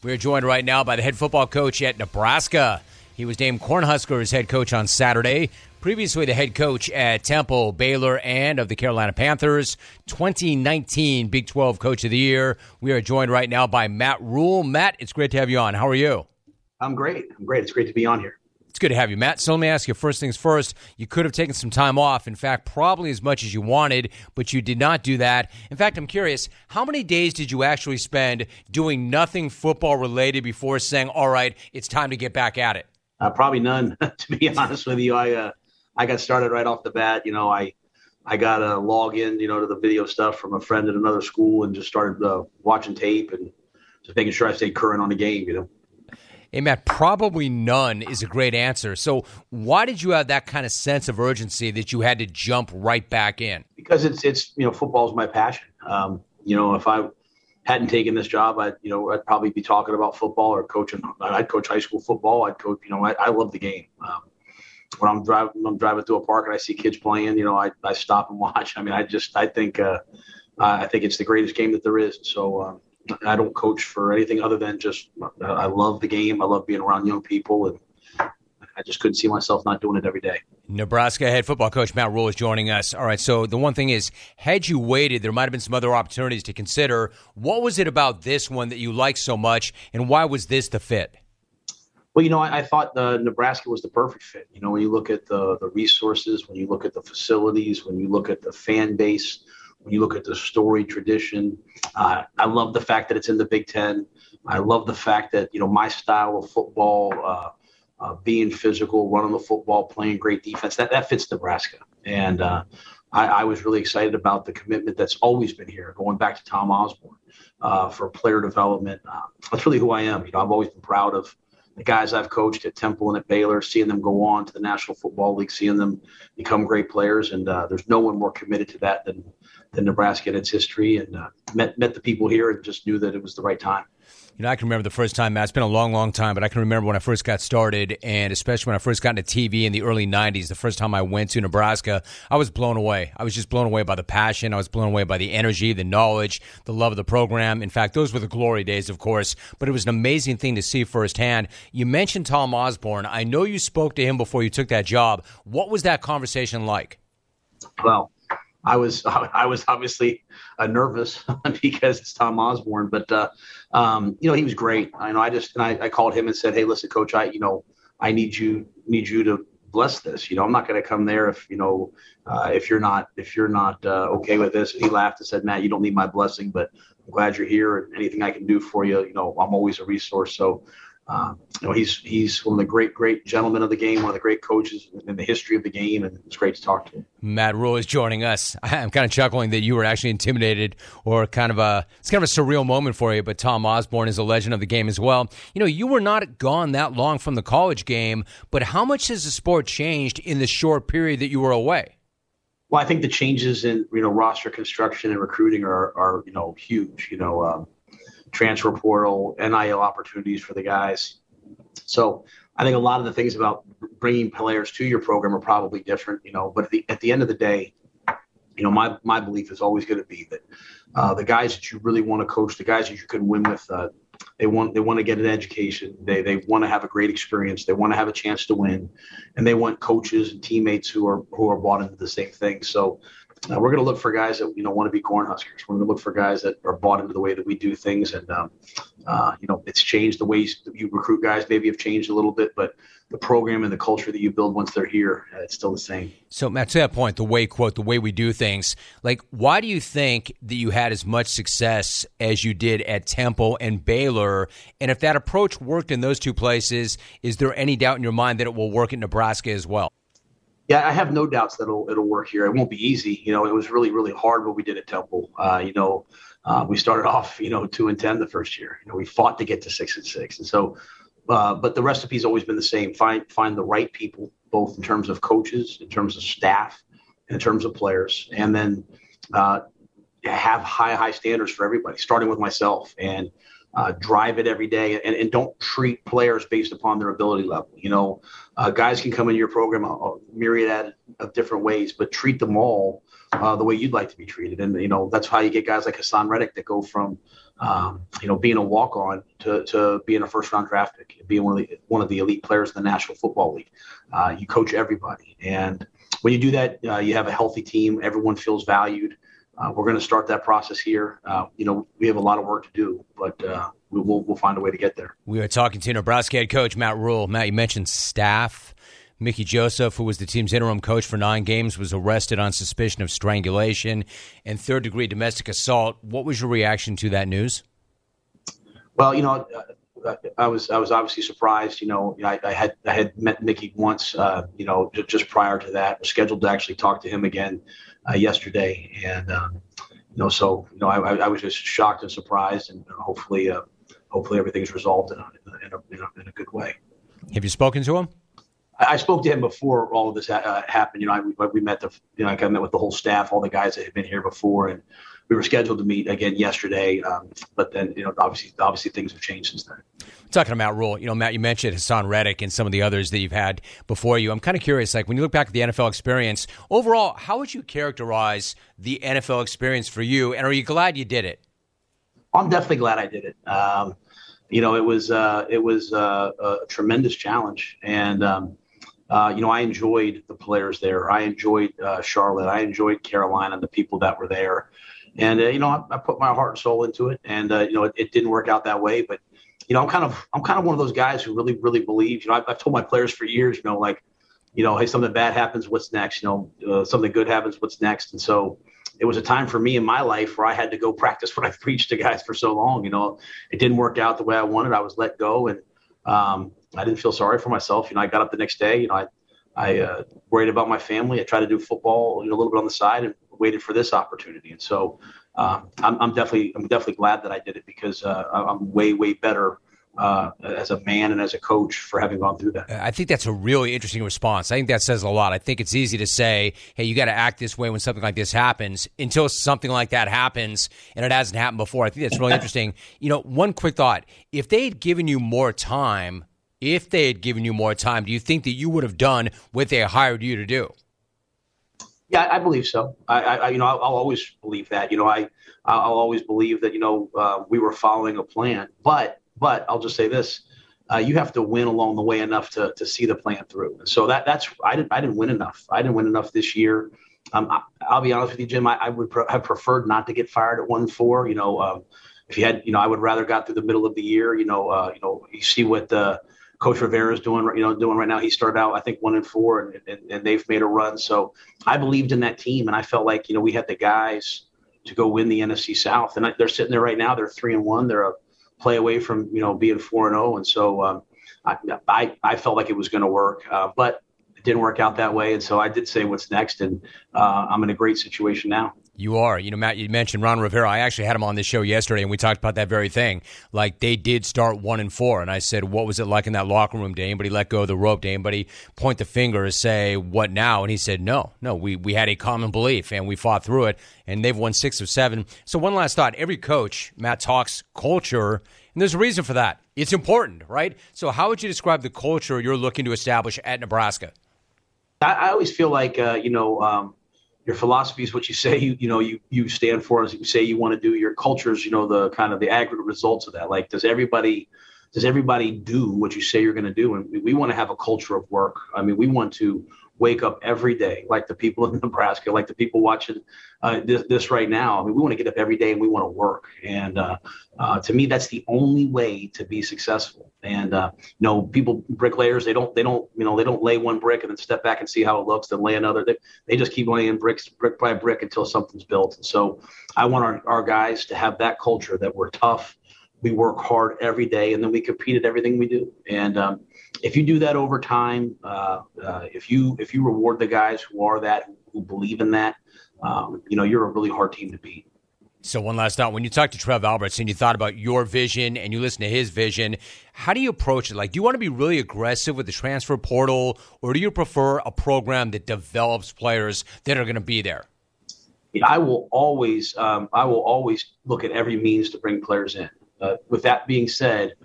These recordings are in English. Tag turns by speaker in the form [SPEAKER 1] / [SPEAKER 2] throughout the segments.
[SPEAKER 1] We're joined right now by the head football coach at Nebraska. He was named Cornhuskers head coach on Saturday. Previously the head coach at Temple, Baylor, and of the Carolina Panthers. 2019 Big 12 Coach of the Year. We are joined right now by Matt Rhule. Matt, it's great to have you on. How are you?
[SPEAKER 2] I'm great. It's great to be on here.
[SPEAKER 1] It's good to have you, Matt. So let me ask you first things first. You could have taken some time off. In fact, probably as much as you wanted, but you did not do that. In fact, I'm curious, how many days did you actually spend doing nothing football related before saying, all right, it's time to get back at it?
[SPEAKER 2] Probably none, to be honest with you. I got started right off the bat. I got a log in, to the video stuff from a friend at another school and just started watching tape and just making sure I stayed current on the game,
[SPEAKER 1] Hey, Matt, probably none is a great answer. So why did you have that kind of sense of urgency that you had to jump right back in?
[SPEAKER 2] Because it's football is my passion. If I hadn't taken this job, I'd probably be talking about football or coaching. I'd coach high school football. I'd coach, I love the game. When I'm driving through a park and I see kids playing, I stop and watch. I think it's the greatest game that there is. So, I don't coach for anything other than just I love the game. I love being around young people, and I just couldn't see myself not doing it every day.
[SPEAKER 1] Nebraska head football coach Matt Rhule is joining us. All right, so the one thing is, had you waited, there might have been some other opportunities to consider. What was it about this one that you liked so much, and why was this the fit?
[SPEAKER 2] Well, I thought Nebraska was the perfect fit. When you look at the resources, when you look at the facilities, when you look at the fan base, when you look at the story tradition, I love the fact that it's in the Big Ten. I love the fact that, my style of football, being physical, running the football, playing great defense, that fits Nebraska. And I was really excited about the commitment that's always been here, going back to Tom Osborne for player development. That's really who I am. I've always been proud of the guys I've coached at Temple and at Baylor, seeing them go on to the National Football League, seeing them become great players. And there's no one more committed to that than Nebraska in its history, and met the people here and just knew that it was the right time.
[SPEAKER 1] I can remember the first time, Matt. It's been a long, long time, but I can remember when I first got started, and especially when I first got into TV in the early 90s, the first time I went to Nebraska, I was blown away. I was just blown away by the passion. I was blown away by the energy, the knowledge, the love of the program. In fact, those were the glory days, of course, but it was an amazing thing to see firsthand. You mentioned Tom Osborne. I know you spoke to him before you took that job. What was that conversation like?
[SPEAKER 2] Well, I was obviously nervous because it's Tom Osborne, but he was great. I called him and said, "Hey, listen, Coach, I need you to bless this. I'm not going to come there if you're not okay with this." And he laughed and said, "Matt, you don't need my blessing, but I'm glad you're here, and anything I can do for you, I'm always a resource." So. He's one of the great gentlemen of the game, one of the great coaches in the history of the game, and it's great to talk to him.
[SPEAKER 1] Matt Rhule is joining us. I'm kind of chuckling that you were actually intimidated, or it's kind of a surreal moment for you, but Tom Osborne is a legend of the game as well. You were not gone that long from the college game, but how much has the sport changed in the short period that you were away?
[SPEAKER 2] Well, I think the changes in roster construction and recruiting are huge. Transfer portal, NIL opportunities for the guys. So I think a lot of the things about bringing players to your program are probably different, but at the end of the day, my belief is always going to be that the guys that you really want to coach, the guys that you can win with, they want to get an education. They want to have a great experience. They want to have a chance to win, and they want coaches and teammates who are bought into the same thing. So we're going to look for guys that want to be Cornhuskers. We're going to look for guys that are bought into the way that we do things, and it's changed. The ways that you recruit guys maybe have changed a little bit, but the program and the culture that you build once they're here, it's still the same. So,
[SPEAKER 1] Matt, to that point, the way we do things, why do you think that you had as much success as you did at Temple and Baylor? And if that approach worked in those two places, is there any doubt in your mind that it will work at Nebraska as well?
[SPEAKER 2] Yeah, I have no doubts that it'll work here. It won't be easy. It was really, really hard what we did at Temple. We started off, 2-10 the first year. We fought to get to 6-6, and so. But the recipe's always been the same. Find the right people, both in terms of coaches, in terms of staff, in terms of players, and then have high standards for everybody, starting with myself. And drive it every day, and don't treat players based upon their ability level. Guys can come into your program a myriad of different ways, but treat them all the way you'd like to be treated. And, that's how you get guys like Hassan Reddick that go from, being a walk-on to being a first-round draft pick, being one of the elite players in the National Football League. You coach everybody. And when you do that, you have a healthy team. Everyone feels valued. We're going to start that process here. We have a lot of work to do, but we'll find a way to get there.
[SPEAKER 1] We are talking to Nebraska head coach Matt Rhule. Matt, you mentioned staff. Mickey Joseph, who was the team's interim coach for 9 games, was arrested on suspicion of strangulation and third-degree domestic assault. What was your reaction to that news?
[SPEAKER 2] Well, I was obviously surprised. I had met Mickey once, just prior to that. I was scheduled to actually talk to him again yesterday, and I was just shocked and surprised, and hopefully everything's resolved in a good way.
[SPEAKER 1] Have you spoken to him?
[SPEAKER 2] I spoke to him before all of this happened. We met I met with the whole staff, all the guys that had been here before, and we were scheduled to meet again yesterday. But then, obviously things have changed since then.
[SPEAKER 1] Talking about Rhule, Matt, you mentioned Hassan Reddick and some of the others that you've had before you. I'm kind of curious, when you look back at the NFL experience, overall, how would you characterize the NFL experience for you, and are you glad you did it?
[SPEAKER 2] I'm definitely glad I did it. It was a tremendous challenge, and I enjoyed the players there. I enjoyed Charlotte. I enjoyed Carolina, the people that were there, and I put my heart and soul into it, and it didn't work out that way, but. I'm kind of one of those guys who really, really believe. I've told my players for years, hey, something bad happens, what's next? Something good happens, what's next? And so it was a time for me in my life where I had to go practice what I've preached to guys for so long. It didn't work out the way I wanted. I was let go, and I didn't feel sorry for myself. I got up the next day. I worried about my family. I tried to do football, a little bit on the side, and waited for this opportunity. And so I'm definitely glad that I did it, because I'm way, way better as a man and as a coach for having gone through that.
[SPEAKER 1] I think that's a really interesting response. I think that says a lot. I think it's easy to say, hey, you got to act this way when something like this happens, until something like that happens, and it hasn't happened before. I think that's really interesting. One quick thought. If they had given you more time, do you think that you would have done what they hired you to do?
[SPEAKER 2] Yeah, I believe so. I'll always believe that. I'll always believe that we were following a plan. But I'll just say this: you have to win along the way enough to see the plan through. And so I didn't win enough. I didn't win enough this year. I'll be honest with you, Jim. I would have preferred not to get fired at 1-4. If you had, I would rather got through the middle of the year. You see what Coach Rivera is doing right now. He started out, I think, 1-4, and they've made a run. So I believed in that team, and I felt like we had the guys to go win the NFC South, and they're sitting there right now. They're 3-1. They're a play away from being 4-0, and so I felt like it was going to work, but it didn't work out that way. And so I did say, what's next, and I'm in a great situation now.
[SPEAKER 1] You are. Matt, you mentioned Ron Rivera. I actually had him on this show yesterday, and we talked about that very thing. They did start 1-4, and I said, what was it like in that locker room? Did anybody let go of the rope? Did anybody point the finger and say, what now? And he said, no, we had a common belief, and we fought through it, and they've won 6 of 7. So one last thought. Every coach, Matt, talks culture, and there's a reason for that. It's important, right? So how would you describe the culture you're looking to establish at Nebraska?
[SPEAKER 2] I always feel like, your philosophy is what you say you stand for, as you say you want to do. Your cultures, the kind of the aggregate results of that. Does everybody do what you say you're going to do? And we want to have a culture of work. We want to wake up every day like the people in Nebraska, like the people watching this right now. We want to get up every day and we want to work. And to me, that's the only way to be successful. And people, bricklayers, they don't lay one brick and then step back and see how it looks, then lay another. They just keep laying brick by brick until something's built. And so I want our guys to have that culture, that we're tough, we work hard every day, and then we compete at everything we do. And if you do that over time, if you reward the guys who believe in that, you're a really hard team to beat.
[SPEAKER 1] So one last thought. When you talk to Trev Alberts and you thought about your vision and you listen to his vision, how do you approach it? Do you want to be really aggressive with the transfer portal, or do you prefer a program that develops players that are going to be there?
[SPEAKER 2] I will always look at every means to bring players in. With that being said,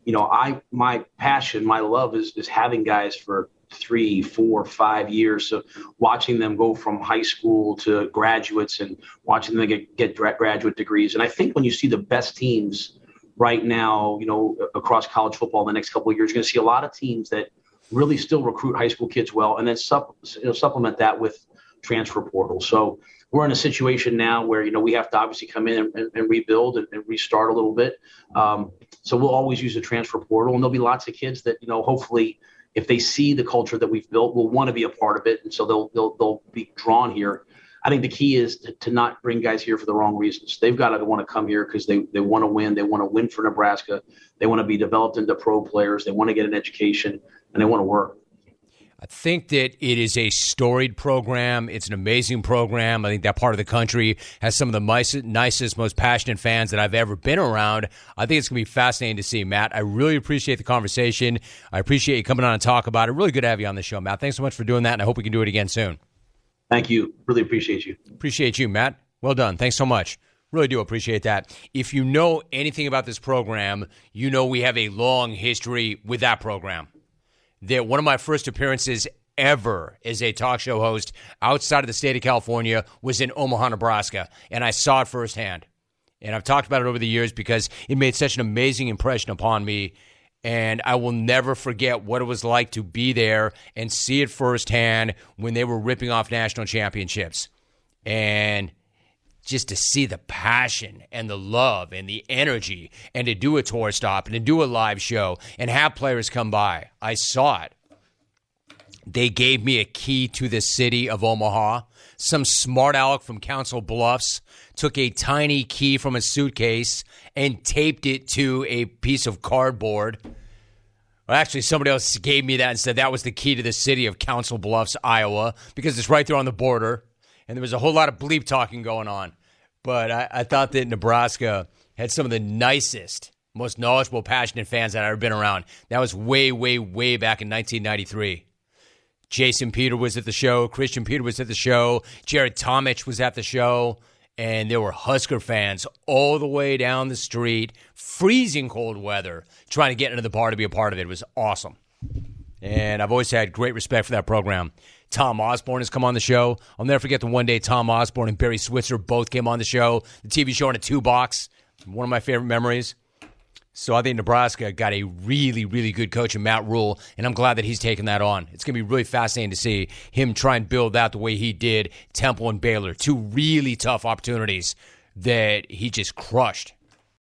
[SPEAKER 2] my passion, my love is having guys for 3, 4, 5 years. So watching them go from high school to graduates and watching them get graduate degrees. And I think when you see the best teams right now, across college football in the next couple of years, you're going to see a lot of teams that really still recruit high school kids well, and then supplement that with transfer portal. So we're in a situation now where, we have to obviously come in and rebuild and restart a little bit. So we'll always use the transfer portal, and there'll be lots of kids that, hopefully if they see the culture that we've built, will want to be a part of it. And so they'll be drawn here. I think the key is to not bring guys here for the wrong reasons. They've got to want to come here because they want to win. They want to win for Nebraska. They want to be developed into pro players. They want to get an education, and they want to work.
[SPEAKER 1] I think that it is a storied program. It's an amazing program. I think that part of the country has some of the nicest, most passionate fans that I've ever been around. I think it's going to be fascinating to see, Matt. I really appreciate the conversation. I appreciate you coming on and talk about it. Really good to have you on the show, Matt. Thanks so much for doing that, and I hope we can do it again soon.
[SPEAKER 2] Thank you. Really appreciate you.
[SPEAKER 1] Appreciate you, Matt. Well done. Thanks so much. Really do appreciate that. If you know anything about this program, you know we have a long history with that program. That one of my first appearances ever as a talk show host outside of the state of California was in Omaha, Nebraska, and I saw it firsthand. And I've talked about it over the years because it made such an amazing impression upon me, and I will never forget what it was like to be there and see it firsthand when they were ripping off national championships. And just to see the passion and the love and the energy, and to do a tour stop and to do a live show and have players come by. I saw it. They gave me a key to the city of Omaha. Some smart aleck from Council Bluffs took a tiny key from a suitcase and taped it to a piece of cardboard. Well, actually, somebody else gave me that and said that was the key to the city of Council Bluffs, Iowa, because it's right there on the border. And there was a whole lot of bleep talking going on. But I thought that Nebraska had some of the nicest, most knowledgeable, passionate fans that I've ever been around. That was way, way, way back in 1993. Jason Peter was at the show. Christian Peter was at the show. Jared Tomich was at the show. And there were Husker fans all the way down the street, freezing cold weather, trying to get into the bar to be a part of it. It was awesome. And I've always had great respect for that program. Tom Osborne has come on the show. I'll never forget the one day Tom Osborne and Barry Switzer both came on the show. The TV show in a 2-box. One of my favorite memories. So I think Nebraska got a really, really good coach in Matt Rule, and I'm glad that he's taken that on. It's going to be really fascinating to see him try and build that the way he did Temple and Baylor. 2 really tough opportunities that he just crushed.